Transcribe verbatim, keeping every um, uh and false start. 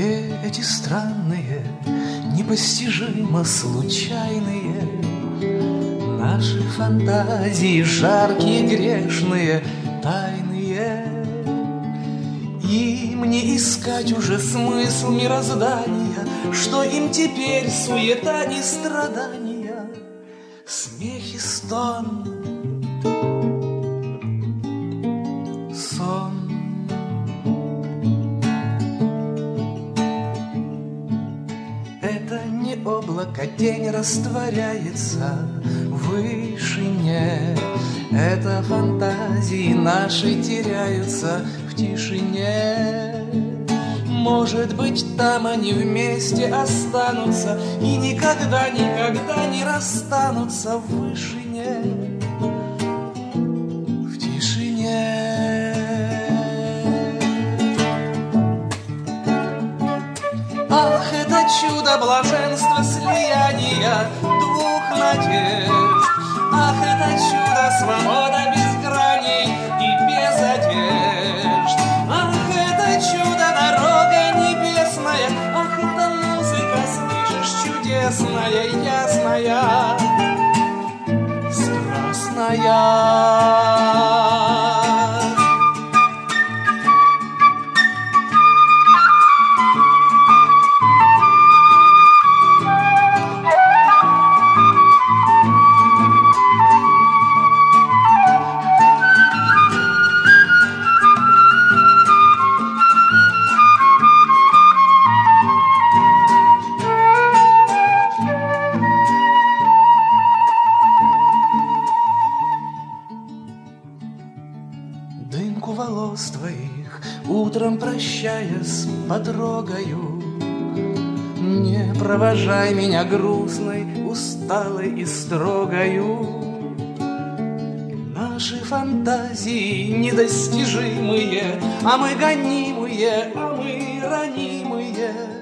Все эти странные, непостижимо случайные наши фантазии, жаркие, грешные, тайные. Им не искать уже смысл мироздания, что им теперь суета и страдания, смех и стон, сон. Это не облако, тень растворяется в вышине. Это фантазии наши теряются в тишине. Может быть, там они вместе останутся и никогда, никогда не расстанутся в вышине, в тишине. Ах, это чудо блаженства слияния двух надежд. Ах, это чудо свобода без граней и без одежд. Ах, это чудо дорога небесная. Ах, это музыка, слышишь, чудесная, ясная, страстная. Дымку волос твоих утром прощаясь потрогаю. Не провожай меня грустной, усталой и строгою. Наши фантазии недостижимые, а мы гонимые, а мы ранимые.